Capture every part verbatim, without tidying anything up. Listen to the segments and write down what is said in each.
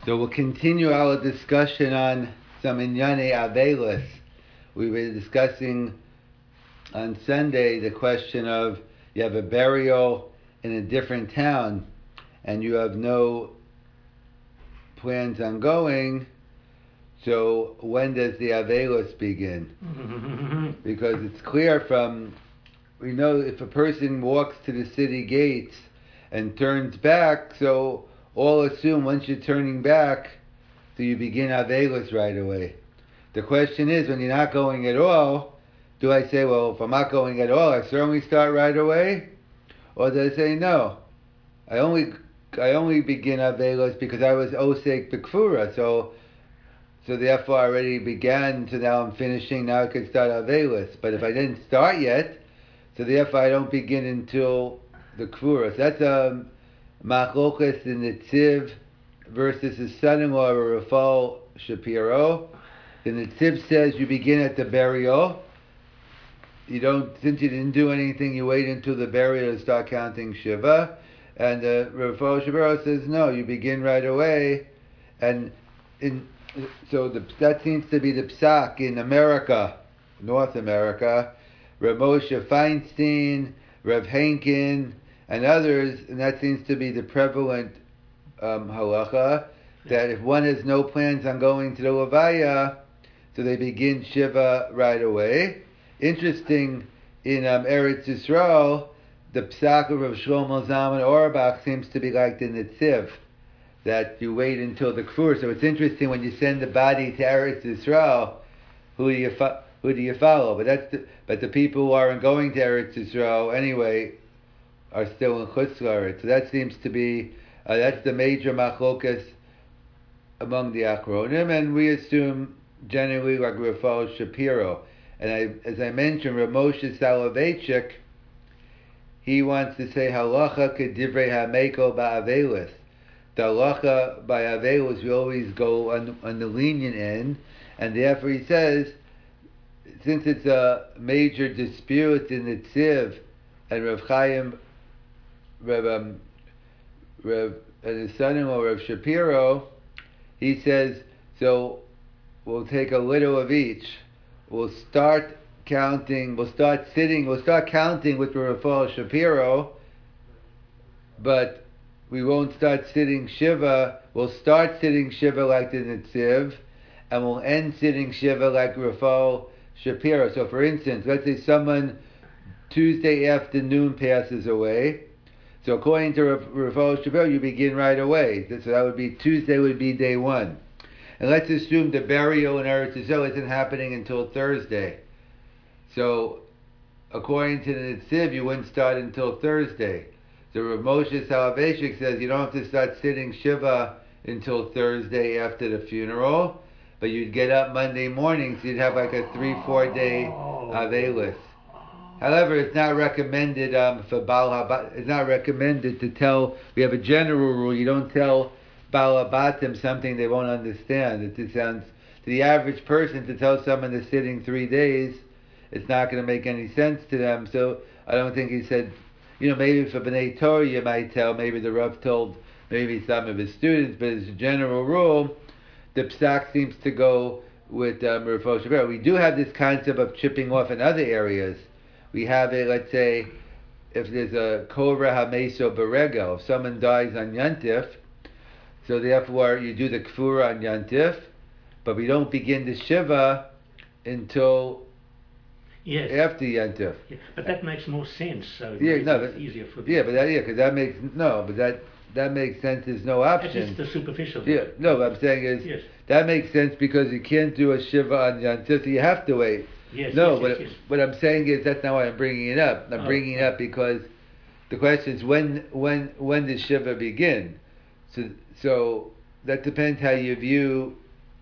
So we'll continue our discussion on some Inyane Avelis. We were discussing on Sunday the question of you have a burial in a different town and you have no plans on going, so when does the Avelis begin? Because it's clear from, we know if a person walks to the city gates and turns back, so all assume once you're turning back, so you begin Avelis right away. The question is, when you're not going at all, do I say, well, if I'm not going at all, I certainly start right away? Or do I say, no, I only I only begin Avelos because I was Osek Bekfura, so so therefore I already began, so now I'm finishing, now I can start Avelis. But if I didn't start yet, so therefore I don't begin until the Kfura. So that's a Machlokas in the Tziv versus his son-in-law, Rafal Shapiro. Then the Tziv says you begin at the burial. You don't, since you didn't do anything, you wait until the burial to start counting Shiva. And uh, Rafal Shapiro says no, you begin right away. And in so the, that seems to be the psak in America, North America. Rav Moshe Feinstein, Rav Henkin, and others, and that seems to be the prevalent um, halacha, that if one has no plans on going to the Levaya, so they begin Shiva right away. Interesting, in um, Eretz Yisrael, the psak of Rav Shlomo Zalman Auerbach seems to be like the Netziv, that you wait until the Kfur. So it's interesting when you send the body to Eretz Yisrael, who do you fo- who do you follow? But that's the, but the people who aren't going to Eretz Yisrael anyway are still in Chutz La'aretz. So that seems to be uh, that's the major machlokas among the Achronim, and we assume generally like Rafal Shapiro. And I, as I mentioned, Rav Moshe Soloveitchik, he wants to say halacha kedivrei hameko ba'avelis. The halacha by Avelos, we always go on, on the lenient end, and therefore he says, since it's a major dispute in the Tziv, and Rav Chaim, Rav, um, Rav, and his son-in-law, Rav Shapiro, he says, so we'll take a little of each. We'll start counting, we'll start sitting, we'll start counting with Rafal Shapiro, but we won't start sitting Shiva. We'll start sitting Shiva like the Netziv, and we'll end sitting Shiva like Rafal Shapiro. So for instance, let's say someone Tuesday afternoon passes away. So according to Rafal Shapiro, you begin right away. So that would be, Tuesday would be day one. And let's assume the burial in Eretz Yisrael isn't happening until Thursday. So according to the Netziv, you wouldn't start until Thursday. So Rav Moshe Soloveitchik says you don't have to start sitting Shiva until Thursday after the funeral, but you'd get up Monday morning, so you'd have like a three, four day Avelis. However, it's not recommended um, for Baal Habat, it's not recommended to tell, we have a general rule, you don't tell Baal Habatim something they won't understand. It just sounds, to the average person, to tell someone they're sitting three days, it's not going to make any sense to them, so I don't think he said, you know, maybe for B'nai Torah you might tell, maybe the Rav told maybe some of his students, but as a general rule, the psak seems to go with um, Rav Shapiro. We do have this concept of chipping off in other areas. We have it, let's say, if there's a Korah HaMeso Beregel, if someone dies on Yantif, so therefore you do the Kfura on Yantif, but we don't begin the Shiva until yes. after Yantif. Yeah, but that makes more sense. So yeah, it's no, but, easier for yeah, but that, yeah, because that makes no, but that that makes sense. There's no option. That's just the superficial. Yeah, no, what I'm saying is yes. that makes sense because you can't do a shiva on Yantif, so you have to wait. Yes. No, yes, what, yes, yes. what I'm saying is that's not why I'm bringing it up. I'm oh. bringing it up because the question is when when when does shiva begin? So so that depends how you view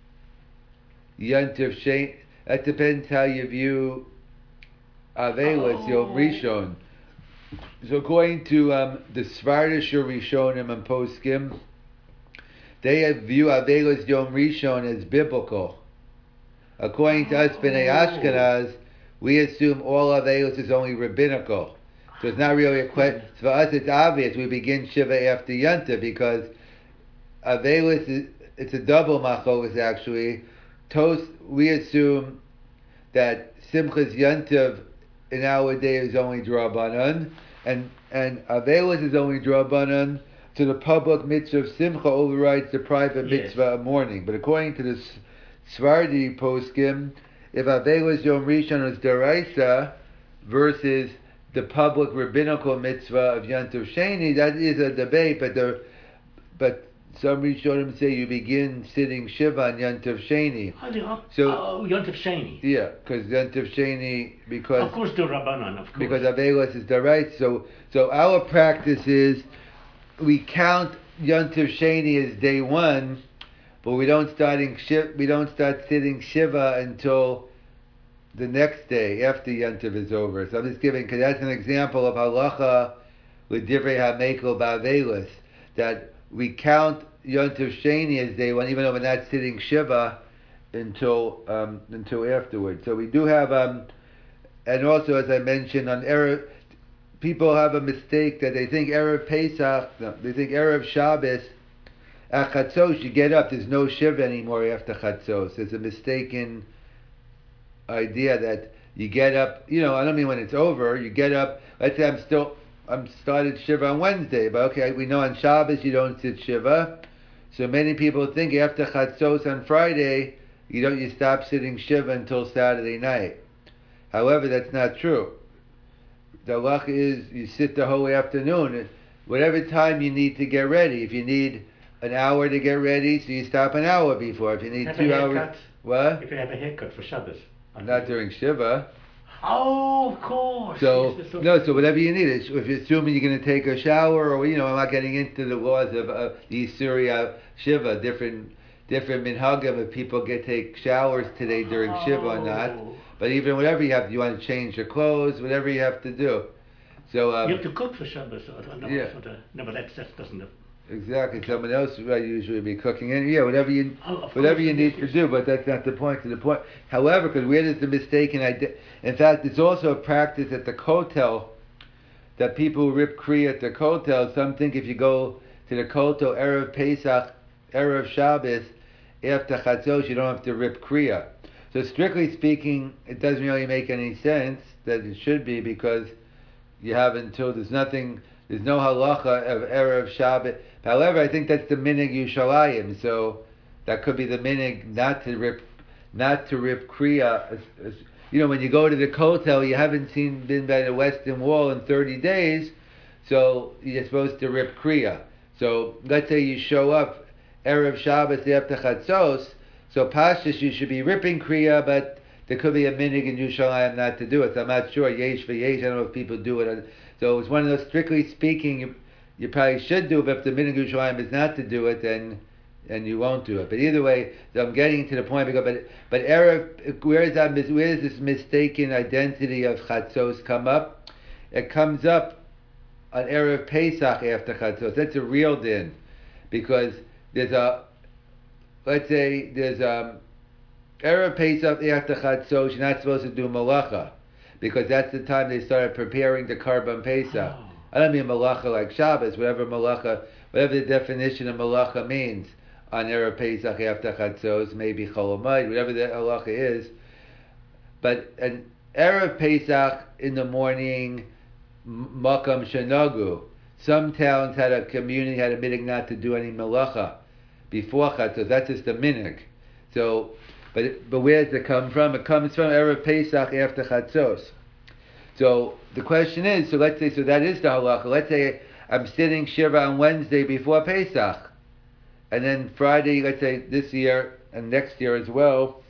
Yantif Shein. That depends how you view Avelis, Yom Rishon. So according to um, the Svardish Rishonim and Poskim, they view Avelis Yom Rishon as biblical. According to us, B'nai Ashkenaz, we assume all Avelis is only rabbinical. So it's not really a question. For us, it's obvious we begin Shiva after Yanta because Avelis is, it's a double machlokas actually. Tos, we assume that Simchas Yantiv in our day is only Drabanan, and and Avelis is only Drabanan. So the public mitzvah of Simcha overrides the private Yes. mitzvah of mourning. But according to the S- Svardi poskim, if Avelis Yom Rishon is deraisa versus the public rabbinical mitzvah of Yantiv Sheni, that is a debate. But the but some Rishonim say you begin sitting Shiva on Yantiv Sheni. Oh, the- oh, So- oh, Yontif Sheni. Yeah, because Yantiv Sheni because Of course, the Rabbanan, of course. because Avelis is deraisa. So so our practice is we count Yantiv Sheni as day one, but we don't starting shiv, we don't start sitting Shiva until the next day after Yantiv is over. So I'm just giving because that's an example of halacha with divrei hamekel ba'avelis that we count Yantiv Sheni as day one, even though we're not sitting Shiva until um, until afterwards. So we do have um, and also as I mentioned on Erev, people have a mistake that they think Erev Pesach, no, they think Erev Shabbos, at Chatzos, you get up, there's no Shiva anymore after Chatzos. There's a mistaken idea that you get up, you know, I don't mean when it's over, you get up, let's say I'm still, I'm started Shiva on Wednesday, but okay, we know on Shabbos you don't sit Shiva. So many people think after Chatzos on Friday, you don't, you stop sitting Shiva until Saturday night. However, that's not true. The halacha is you sit the whole afternoon, whatever time you need to get ready. If you need an hour to get ready, so you stop an hour before. If you need Have two a hours, haircut. what? If you have a haircut for Shabbos. Not during Shiva. Oh, of course. So Yes, that's so- no, so whatever you need. If you're assuming you're going to take a shower, or you know, I'm not getting into the laws of uh, the Surya Shiva, different different minhagim if people get take showers today during Shiva or not. Oh. But even whatever you have, you want to change your clothes, whatever you have to do. So um, You have to cook for Shabbos. Or, or no, Yeah. for the, no, but that's, that doesn't... exactly, someone else would usually be cooking, and yeah, whatever you Oh, of whatever course, you yes, need to yes. do. But that's not the point. To the point, however, because where does the mistaken idea? In fact, it's also a practice at the kotel that people who rip kriya at the kotel. Some think if you go to the kotel erev Pesach, erev Shabbos, after Chatzos, you don't have to rip kriya. So strictly speaking, it doesn't really make any sense that it should be because you have until there's nothing, there's no halacha of erev Shabbos. However, I think that's the minig Yushalayim, so that could be the minig not to rip, not to rip kriya. As- as- You know, when you go to the kotel, you haven't seen been by the Western Wall in thirty days, so you're supposed to rip kriya. So let's say you show up erev Shabbos after Chatzos, so Pashas you should be ripping kriya, but there could be a minig in Yushalayim not to do it. So I'm not sure. Yesh v'yesh. I don't know if people do it. So it's one of those. Strictly speaking, you, you probably should do it. But if the minig Yushalayim is not to do it, then and you won't do it. But either way, so I'm getting to the point. Because but but erev, where is that? mis- Where does this mistaken identity of Chatzos come up? It comes up on erev Pesach after Chatzos. That's a real din, because there's a, let's say there's a erev Pesach after Chatzos. You're not supposed to do malacha, because that's the time they started preparing the Karban Pesach. Oh. I don't mean malacha like Shabbos, whatever malacha, whatever the definition of malacha means on erev Pesach after Chatzos, maybe Cholamayid, whatever the halacha is. But an erev Pesach in the morning, m- makam shenagu. Some towns had a community had a minig not to do any malacha before Chatzos. That's just a minig. So, but but where does it come from? It comes from erev Pesach after Chatzos. So the question is, so let's say, so that is the halacha. Let's say I'm sitting Shiva on Wednesday before Pesach, and then Friday, let's say this year and next year as well,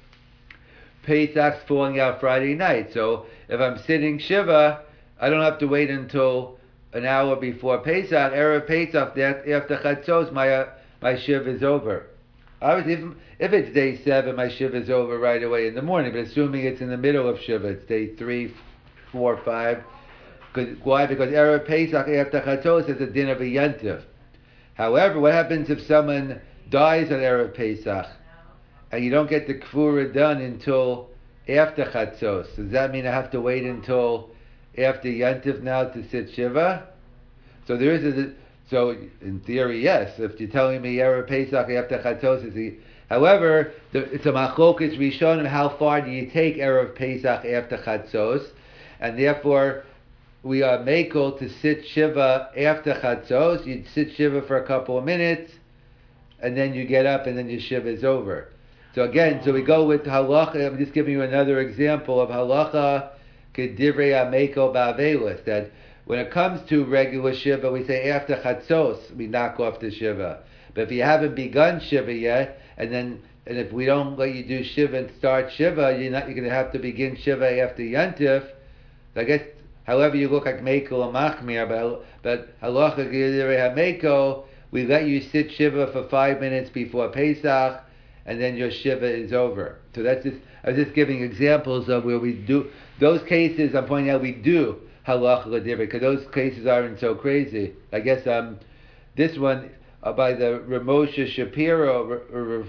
Pesach's falling out Friday night. So if I'm sitting Shiva, I don't have to wait until an hour before Pesach. Erev Pesach, that- after Chatzos, my uh, my Shiva is over. Obviously, if, if it's day seven, my Shiva is over right away in the morning. But assuming it's in the middle of Shiva, it's day three, four, five. Cause, why? Because Erev Pesach after Chatzos is a din of a yantiv. However, what happens if someone dies on Erev Pesach and you don't get the kfura done until after Chatzos? Does that mean I have to wait until after yantiv now to sit Shiva? So there is a So in theory, yes. If you're telling me Erev Pesach after Chatzos is the, however, the, it's a machlokas rishonim. How far do you take Erev Pesach after Chatzos, and therefore we are makel to sit shiva after Chatzos. You'd sit shiva for a couple of minutes, and then you get up, and then your shiva is over. So again, so we go with halacha. I'm just giving you another example of halacha kedivrei amekel ba'avelus, that when it comes to regular shiva, we say after chatzos we knock off the shiva. But if you haven't begun shiva yet, and then and if we don't let you do shiva and start shiva, you're not you're going to have to begin shiva after yantif. So I guess however you look like mekel or machmir, but but halacha kedivrei amekel, we let you sit shiva for five minutes before Pesach, and then your shiva is over. So that's just, I was just giving examples of where we do, those cases I'm pointing out we do halacha l'divrei, because those cases aren't so crazy. I guess um, this one uh, by the Ramosha Shapiro,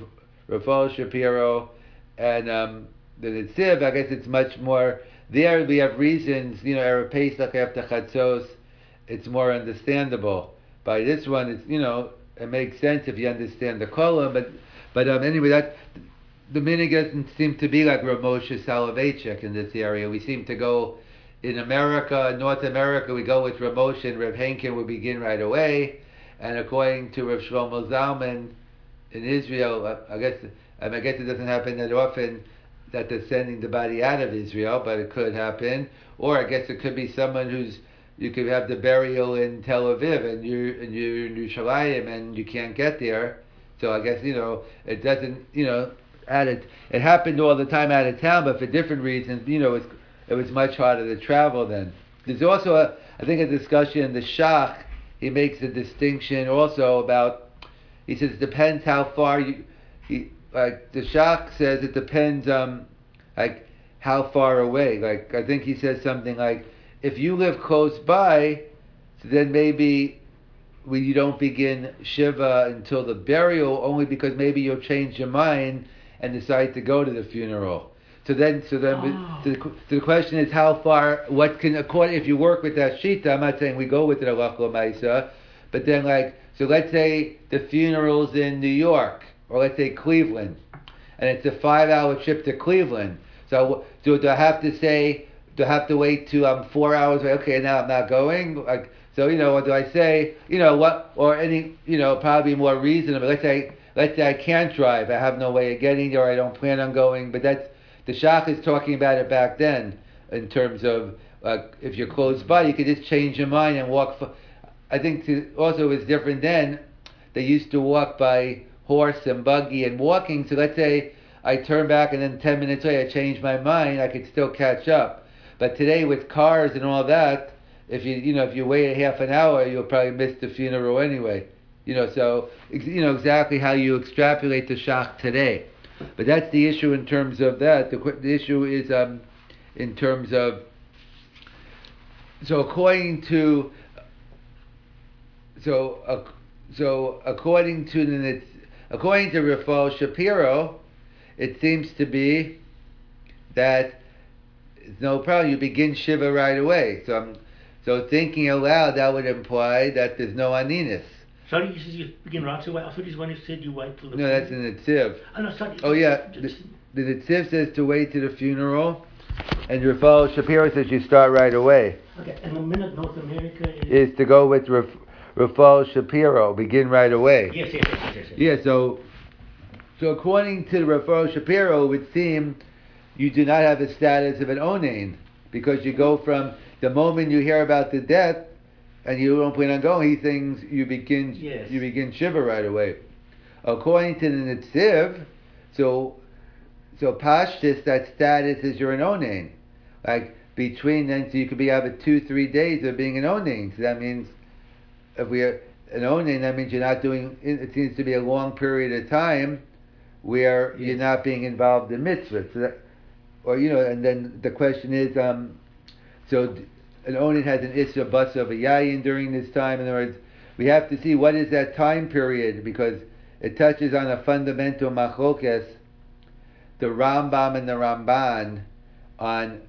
Rafal Shapiro, and um, the Netziv, I guess it's much more, there we have reasons, you know, Erev Pesach after Chatzos, it's more understandable. By this one, it's, you know, it makes sense if you understand the kolam, but But um, anyway, that the minig doesn't seem to be like Rav Moshe Soloveitchik in this area. We seem to go in America, North America, we go with Rav Moshe and Rav Henkin will begin right away. And according to Rav Shlomo Zalman in Israel, I guess I guess it doesn't happen that often that they're sending the body out of Israel, but it could happen. Or I guess it could be someone who's, you could have the burial in Tel Aviv and you're, and you're in Yerushalayim and you can't get there. So I guess, you know, it doesn't, you know, out of, it happened all the time out of town, but for different reasons, you know, it was, it was much harder to travel then. There's also, a, I think, a discussion in the Shach, he makes a distinction also about, he says it depends how far you, he, like, the Shach says it depends, um, like, how far away. Like, I think he says something like, if you live close by, then maybe we, you don't begin Shiva until the burial, only because maybe you'll change your mind and decide to go to the funeral. So then, so then, oh. so, the, so the question is how far, what can, according, if you work with that shita, I'm not saying we go with the halacha l'maisa, but then like, so let's say the funeral's in New York, or let's say Cleveland, and it's a five hour trip to Cleveland. So do, do I have to say, do I have to wait till I'm four hours away? Okay, now I'm not going? Like, so, you know, what do I say? You know, what, or any, you know, probably more reasonable. Let's say, let's say I can't drive. I have no way of getting there. I don't plan on going. But that's, the Shach is talking about it back then in terms of, uh, if you're close by, you could just change your mind and walk. For, I think to, also it's different then. They used to walk by horse and buggy and walking. So let's say I turn back and then ten minutes later I change my mind. I could still catch up. But today with cars and all that, if you you know if you wait a half an hour, you'll probably miss the funeral anyway. You know, so you know exactly how you extrapolate the Shach today. But that's the issue in terms of that. The, the issue is um, in terms of, so according to so uh, so according to the according to Rafal Shapiro, it seems to be that it's no problem. You begin Shiva right away. So I'm So thinking aloud, that would imply that there's no aninus. Sorry, you said you begin right away. I thought this one you said you wait till the No, that's in the Tziv. Oh, no, sorry. Oh, yeah. The, the, the Tziv says to wait to the funeral, and Rafal Shapiro says you start right away. Okay, and the minute North America is... Is to go with Raf, Rafal Shapiro, begin right away. Yes, yes, yes, yes, yes. Yeah, so, so according to Rafal Shapiro, it would seem you do not have the status of an onain, because you go from... The moment you hear about the death, and you don't plan on going, he thinks you begin yes. you begin Shiva right away. According to the Netziv, so so Pashtus, that status is you're an onain. Like between then, so you could be having two, three days of being an onain. So that means if we are an onain, that means you're not doing. It seems to be a long period of time where yes. you're not being involved in mitzvahs. So that, or you know, and then the question is, um, so. An onin has an isra basa of a yayin during this time. In other words, we have to see what is that time period, because it touches on a fundamental machlokes, the Rambam and the Ramban, on,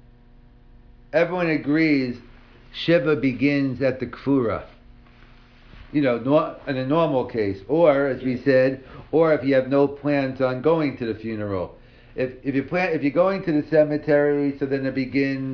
everyone agrees Shiva begins at the Kfura. you know, nor, in a normal case, or as we said, or if you have no plans on going to the funeral. If if you plan, if you're going to the cemetery, so then it begins.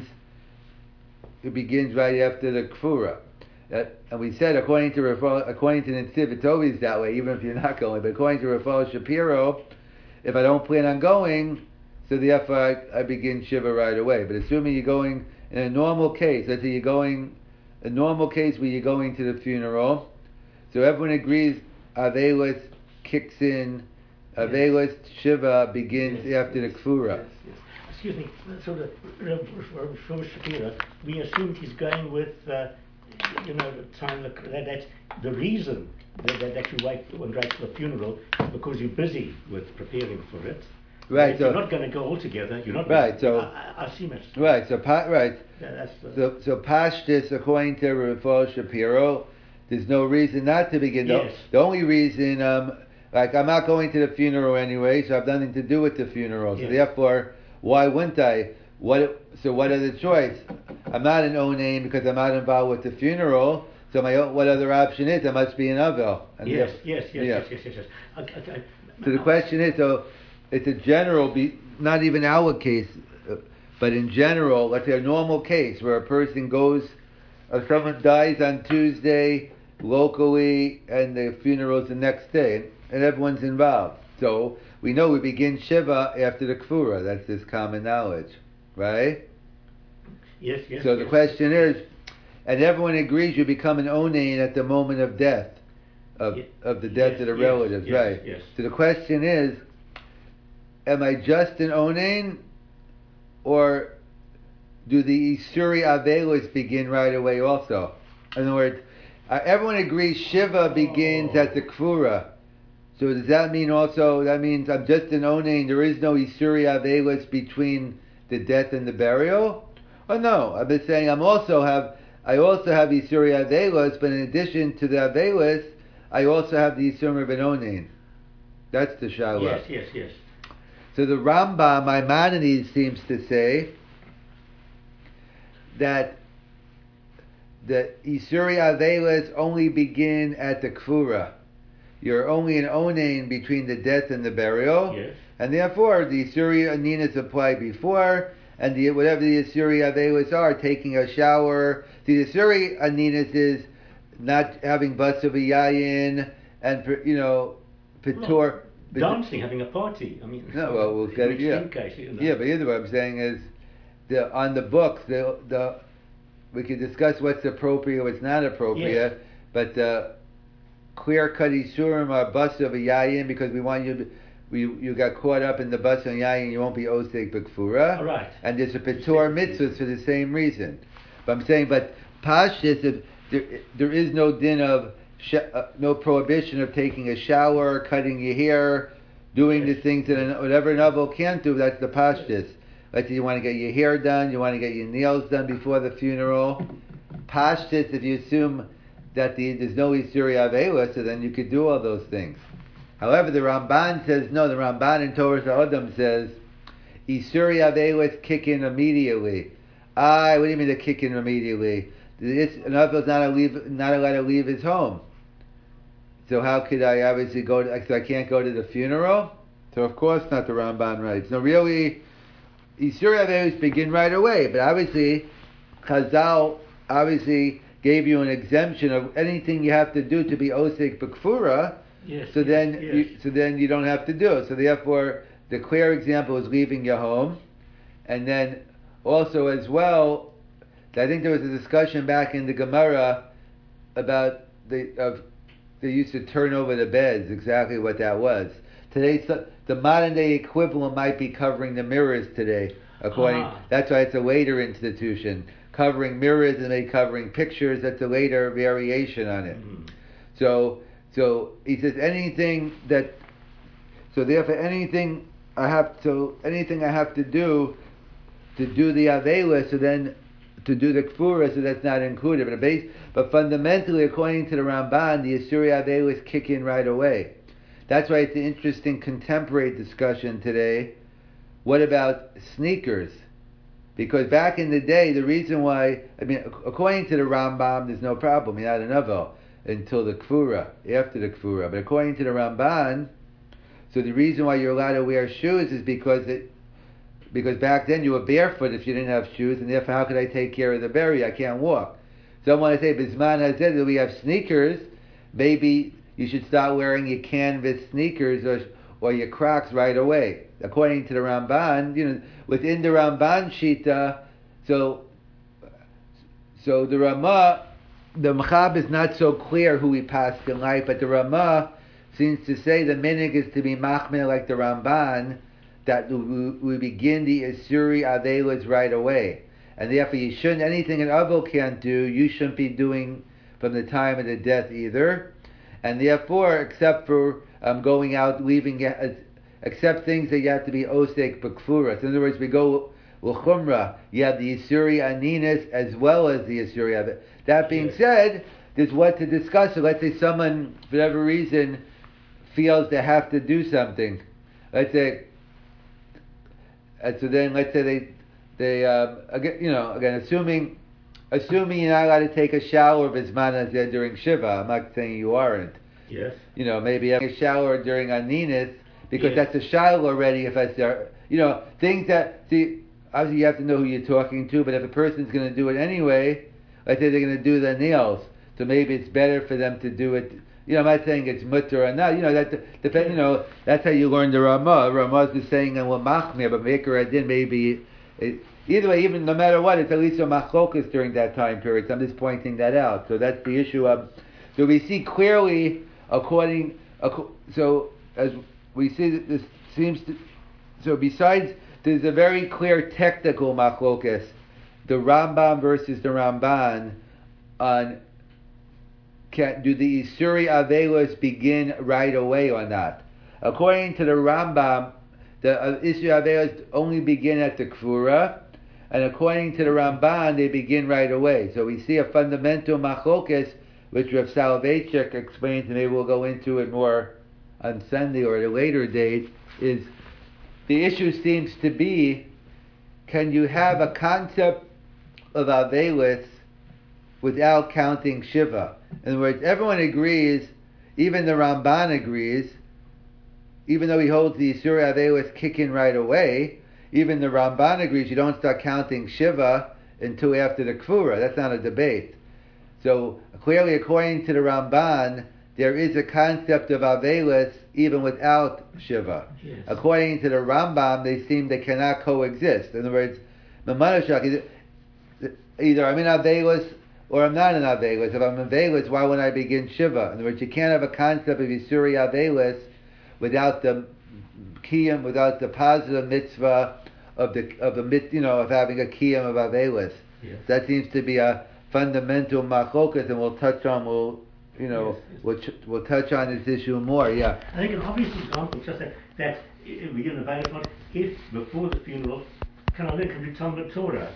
It begins right after the kfura. That, and we said, according to Rafal, according to Netziv, it's always that way, even if you're not going. But according to Rafal Shapiro, if I don't plan on going, so therefore I, I begin Shiva right away. But assuming you're going in a normal case, let's say you're going, a normal case where you're going to the funeral, so everyone agrees Avelis kicks in, Avelis yes. Shiva begins yes, after yes, the Kfura. Yes, yes. Excuse me, so the Rav Shapiro, we assumed he's going with, uh, you know, the time that, that the reason that, that, that you wait and wait for the funeral is because you're busy with preparing for it. Right. If so, you're not going to go all together, you're not. Right. So I, I assume it. Right. So pa, right. Yeah, that's the, so so Pashtus, according to Rav Shapiro, there's no reason not to begin. Yes. The, the only reason, um, like I'm not going to the funeral anyway, so I have nothing to do with the funeral. So yes. therefore, why wouldn't I? What? So what are the choice? I'm not an O name because I'm not involved with the funeral. So my what other option is? I must be an Avel. Yes, yes, yes, yes, yes, yes, yes. Okay, okay. So the question is, so it's a general, be not even our case, uh, but in general, let's say a normal case where a person goes, or someone dies on Tuesday locally, and the funeral's the next day, and, and everyone's involved. So we know we begin Shiva after the Kfura. That's this common knowledge, right? Yes, yes. So yes. the question is, and everyone agrees you become an onain at the moment of death, of yes. of the death yes, of the yes, relatives, yes, right? Yes. So the question is, am I just an onain, or do the Isuri Avelis begin right away also? In other words, uh, everyone agrees Shiva begins oh. at the Kfura. So does that mean also, that means I'm just an onain, there is no Isuri Avelis between the death and the burial? Oh no, I've been saying I'm also have, I also have Isuri Avelis, but in addition to the Avelis, I also have the Isuri of an onain. That's the Shaila. Yes, yes, yes. So the Rambam, Maimonides, seems to say that the Isuri Avelis only begin at the Kfura. You're only an onain between the death and the burial, yes. and therefore the Isuri Aninas apply before, and the, whatever the Isuri Avelis are, taking a shower. The Isuri Aninas is not having Basav Yayin, and, you know, Pitor. Dancing, having a party. I mean, no, well, we'll get it. Yeah, case, you know. yeah, but either what I'm saying is, the on the books, the the we can discuss what's appropriate, what's not appropriate, yes. but the clear cut isurim are bus of a yayin because we want you to. You, you got caught up in the bus and yayin, you won't be oseg b'kfura. All right. And there's a petor mitzvahs for the same reason. But I'm saying, but pashtus, if there, there is no din of sh- uh, no prohibition of taking a shower, cutting your hair, doing yes. the things that a, whatever an avel can't do. That's the pashtus. Let's say you want to get your hair done, you want to get your nails done before the funeral. Pashtus, if you assume that the, there's no Isuri Avelis, so then you could do all those things. However, the Ramban says, no, the Ramban in Torah Sa'odam says, Isuri Avelis kick in immediately. Ah, what do you mean to kick in immediately? This, an Avel is not, leave, not allowed to leave his home. So how could I obviously go to, so I can't go to the funeral? So of course not, the Ramban writes. No, really, Isuri Avelis begin right away, but obviously, Chazal obviously gave you an exemption of anything you have to do to be osik b'kfura. Yes. So yes, then, yes. you, so then you don't have to do it. So therefore, the clear example is leaving your home, and then also as well, I think there was a discussion back in the Gemara about the of they used to turn over the beds. Exactly what that was. Today, so, the modern day equivalent might be covering the mirrors today. According, ah. that's why it's a later institution. Covering mirrors and maybe covering pictures. That's a later variation on it. Mm-hmm. So. So he says anything that, so therefore anything I have to, anything I have to do to do the Avela, so then to do the Kfura, so that's not included. But base, but fundamentally, according to the Ramban, the Isuri Avelis kick in right away. That's why it's an interesting contemporary discussion today. What about sneakers? Because back in the day, the reason why, I mean, according to the Rambam, there's no problem. You're not an Avel. until the Kfura, after the Kfura. But according to the Ramban, so the reason why you're allowed to wear shoes is because it, because back then you were barefoot if you didn't have shoes, and therefore how could I take care of the berry? I can't walk. So I want to say, Bisman has said that we have sneakers, maybe you should start wearing your canvas sneakers or or your Crocs right away. According to the Ramban, you know, within the Ramban Shita, so so the Ramah, the Machab is not so clear who he passed in life, but the Ramah seems to say the minig is to be machmir like the Ramban, that we, we begin the Isuri Avelas right away. And therefore you shouldn't, anything an Avil can't do, you shouldn't be doing from the time of the death either. And therefore, except for um, going out, leaving, uh, except things that you have to be Osek B'Kfura. So in other words, we go L'Chumra, you have the Isuri Aninis as well as the Isuri Avelas. That being said, there's what to discuss. So let's say someone, for whatever reason, feels they have to do something. Let's say, and so then let's say they, they, um, again, you know, again, assuming, assuming you're not allowed to take a shower bisman hazeh during Shiva. I'm not saying you aren't. Yes. You know, maybe having a shower during Aninis, because Yes. that's a shiloh already. If that's there, you know, things that, see, obviously you have to know who you're talking to, but if a person's going to do it anyway, let's say they're going to do their nails, so maybe it's better for them to do it. You know, I'm not saying it's mutter or not. You know, that depend. You know, that's how you learn the Ramah. Ramah is saying and well, machmir, but maker adin maybe. It, either way, even no matter what, it's at least a machlokas during that time period. So I'm just pointing that out. So that's the issue of. So we see clearly, according. So as we see, that this seems to. So besides, there's a very clear technical machlokas, the Rambam versus the Ramban, on. Can, do the Isuri Avelos begin right away or not? According to the Rambam, the uh, Isuri Avelos only begin at the Kfura, and according to the Ramban, they begin right away. So we see a fundamental machlokas, which Rav Soloveitchik explains, and maybe we'll go into it more on Sunday or at a later date, is the issue seems to be, can you have a concept of Avelos without counting Shiva? In other words, everyone agrees, even the Ramban agrees, even though he holds the Yisur Avelos kick in right away, even the Ramban agrees you don't start counting Shiva until after the Kfura. That's not a debate. So clearly, according to the Ramban, there is a concept of Avelos even without Shiva. Yes. According to the Rambam, they seem they cannot coexist. In other words, Mamanashak, either I'm in Avelos or I'm not in Avelos. If I'm in Avelos, why wouldn't I begin Shiva? In other words, you can't have a concept of Yisuri Avelos without the kiyum, without the positive mitzvah of the of the you know of having a kiyum of Avelos. Yes. That seems to be a fundamental machlokas, and we'll touch on we'll you know Yes, yes. we'll ch- we'll touch on this issue more. Yeah. I think an obvious example is just that, that uh, we give a one, if before the funeral, can I can do Talmud Torah?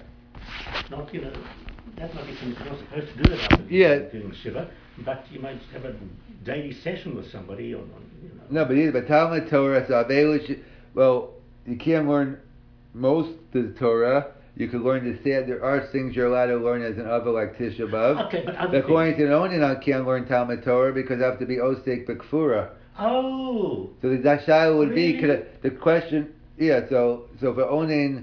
Not, you know, that might be something you're not supposed to do it after Yeah. doing Shiva, but you might have a daily session with somebody on, on you know. No, but either but Talmud Torah, so Avelos, well, you can't learn most of the Torah. You can learn the stand. There are things you're allowed to learn as an Ava like Tisha B'Av. Okay, but other according things. to the Onin, can't learn Talmud Torah because I have to be Osek B'Kfura. Oh. So the Dashaya would Really? be could, the question. Yeah. So so for Onin,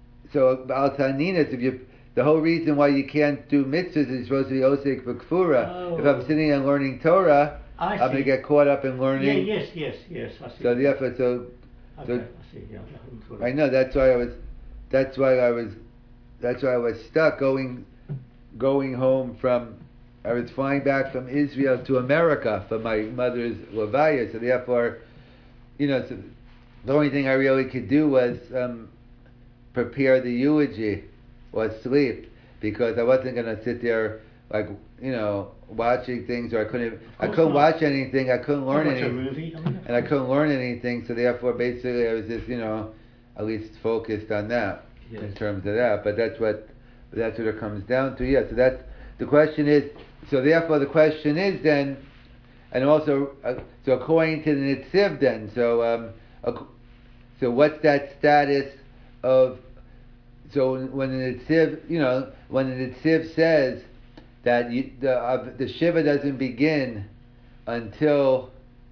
so Al Taninas, if you the whole reason why you can't do mitzvahs is you're supposed to be Osek B'Kfura. Oh. If I'm sitting and learning Torah, I I'm going to see. get caught up in Yeah, learning. yes, yes, yes, I see. So therefore, so okay, so I see, yeah. I hadn't thought of I know that's why I was, that's why I was, that's why I was stuck going, going home from. I was flying back from Israel to America for my mother's levaya, so therefore, you know, so the only thing I really could do was um, prepare the eulogy or sleep, because I wasn't going to sit there like you know watching things, or I couldn't, I course couldn't not. watch anything, I couldn't learn Watch a anything. movie, I mean, And I couldn't learn anything, so therefore, basically, I was just, you know, at least focused on that Yes. in terms of that. But that's what, that's what it comes down to. Yeah. So that's the question is. So therefore, the question is then, and also, uh, so according to the Nitziv, then, so um, ac- so what's that status of? So when the Nitziv, you know, when the Nitziv says that you, the uh, the shiva doesn't begin until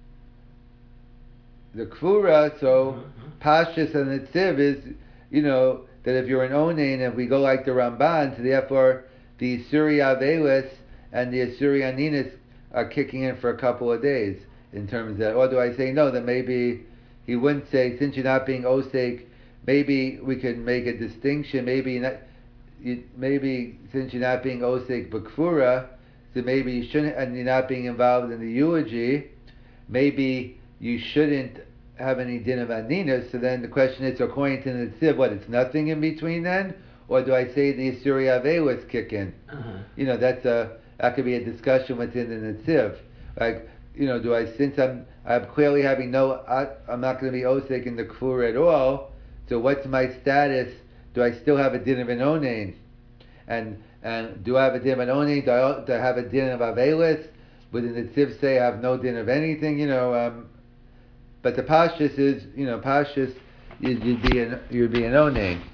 the Kvura, so Mhm. Pashas and the Tziv is, you know, that if you're an Onain and we go like the Ramban, so therefore the Asuri Avelis and the Asuri Aninis are kicking in for a couple of days in terms of that. Or do I say no, that maybe he wouldn't say, since you're not being Osek, maybe we could make a distinction, maybe not, you, maybe since you're not being Osek Bakfura, so maybe you shouldn't, and you're not being involved in the eulogy, maybe you shouldn't have any din of anina. So then the question is, according to the Tziv, what, it's nothing in between then? Or do I say the Asuri Avelis kick in? Uh-huh. You know, that's a, that could be a discussion within the Netziv. Like, you know, do I, since I'm, I'm clearly having no, I, I'm not going to be Osek in the Kfur at all, so what's my status? Do I still have a din of an Onain? And and do I have a din of an Onain? Do I, do I have a din of Avelis? Within the Tziv say I have no din of anything, you know, um, but the Pashas is, you know, Pashas, you'd, you'd be an, you'd be an Onain.